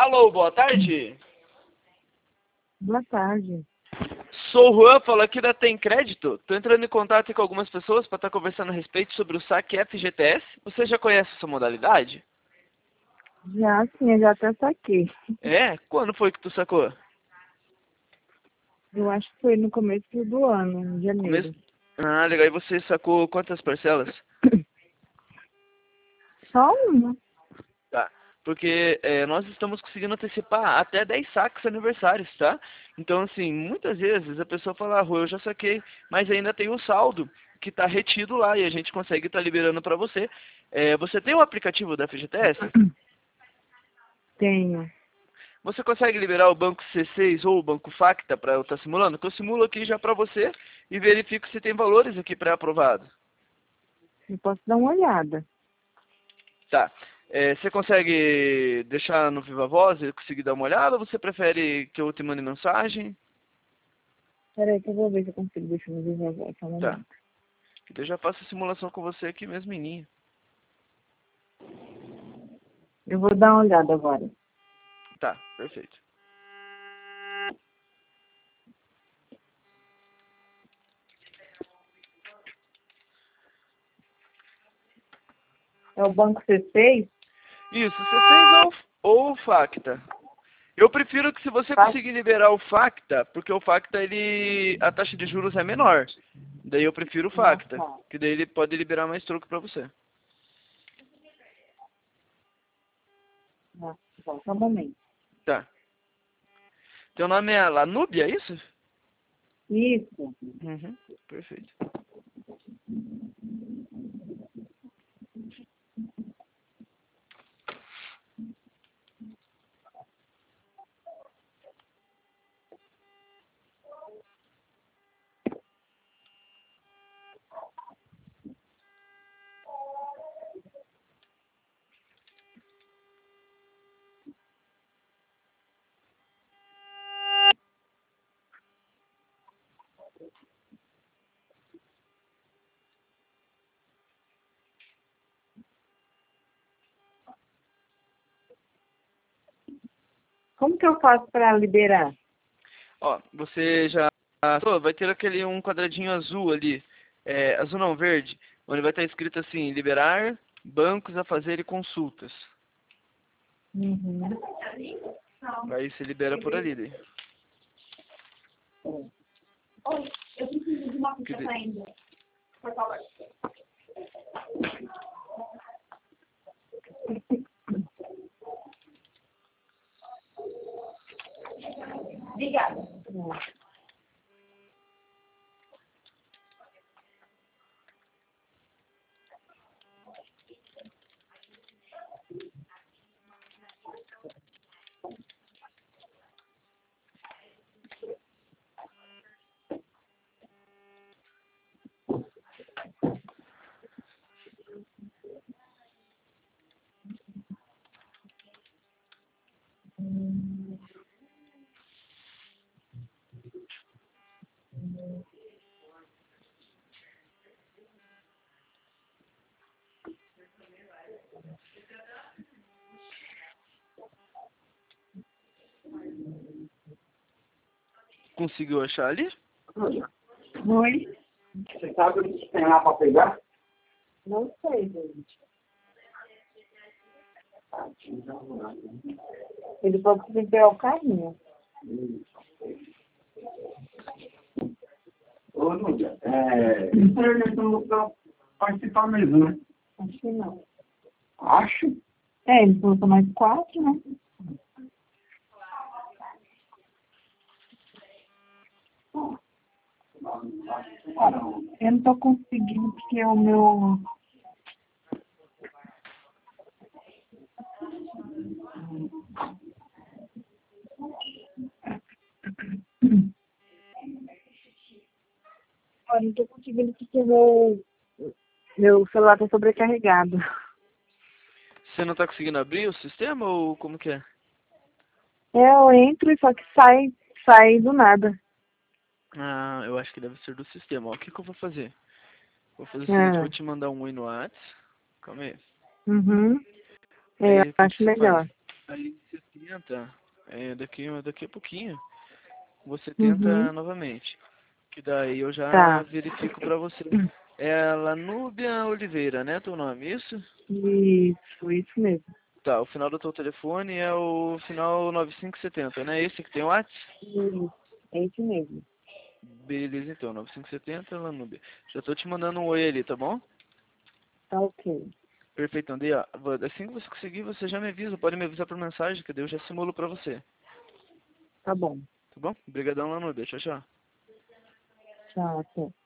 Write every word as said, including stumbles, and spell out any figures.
Alô, boa tarde. Boa tarde. Sou o Juan, falo aqui da Tem Crédito. Estou entrando em contato com algumas pessoas para estar conversando a respeito sobre o saque F G T S. Você já conhece essa modalidade? Já sim, eu já até saquei. É? Quando foi que tu sacou? Eu acho que foi no começo do ano, em Começo? janeiro. Ah, legal. E você sacou quantas parcelas? Só uma. Tá. Porque é, nós estamos conseguindo antecipar até dez saques aniversários, tá? Então, assim, muitas vezes a pessoa fala, ah, Rô, eu já saquei, mas ainda tem o saldo que está retido lá e a gente consegue estar liberando para você. É, você tem o aplicativo da F G T S? Tenho. Você consegue liberar o banco C seis ou o banco Facta para eu estar simulando? Que eu simulo aqui já para você e verifico se tem valores aqui pré-aprovado. Eu posso dar uma olhada. Tá. É, você consegue deixar no Viva Voz e conseguir dar uma olhada ou você prefere que eu te mande mensagem? Peraí que eu vou ver se eu consigo deixar no Viva Voz, só um Tá. momento. Eu já faço a simulação com você aqui mesmo, menino. Eu vou dar uma olhada agora. Tá, perfeito. É o banco C seis? Isso, C seis ou, ou o Facta. Eu prefiro que se você Tá? conseguir liberar o Facta, porque o Facta, ele, a taxa de juros é menor. Daí eu prefiro o Ah, Facta, tá. que daí ele pode liberar mais troco pra você. Ah, tá, só um momento. Tá. Teu nome é Lanúbia, é isso? Isso. Uhum, perfeito. Como que eu faço para liberar? Ó, você já Pô, vai ter aquele um quadradinho azul ali, é, azul não, verde, onde vai estar escrito assim, liberar bancos a fazer consultas. Uhum. Aí você libera por ali. Daí. Oi, eu preciso de uma Que pizza daí- ainda. Por favor. Obrigada. Conseguiu achar ali? Oi? Você sabe o que tem lá para pegar? Não sei, gente. Ele falou que tem que pegar o carrinho. Ô, Núbia, é... isso aí nós estamos para participar mesmo, né? Acho que não. Acho. É, ele falou que mais quatro, né? Eu não tô conseguindo porque o meu... Eu não tô conseguindo porque o meu... meu celular tá sobrecarregado. Você não tá conseguindo abrir o sistema ou como que é? É, eu entro e só que sai, sai do nada. Ah, eu acho que deve ser do sistema. Ó, o que que eu vou fazer? Vou fazer o seguinte, vou Ah, te mandar um oi no Whats. Calma aí. uhum. Aí É, eu o que que acho você faz? melhor. Aí você cria tenta, é, daqui, daqui a pouquinho, você tenta Uhum. novamente. Que daí eu já Tá. verifico pra você. É Lanúbia Oliveira, né, teu nome, isso? Isso, isso mesmo. Tá, o final do teu telefone é o final nove cinco setenta, né? Esse que tem o WhatsApp? Isso, é isso mesmo. Beleza, então, nove cinco setenta, Lanúbia. Já tô te mandando um oi ali, tá bom? Tá ok. Perfeito, André. Ó, vou- assim que você conseguir, você já me avisa. Pode me avisar por mensagem, que daí eu já simulo pra você. Tá bom. Tá bom? Obrigadão, Lanúbia. Tchau, tchau. Tchau, até.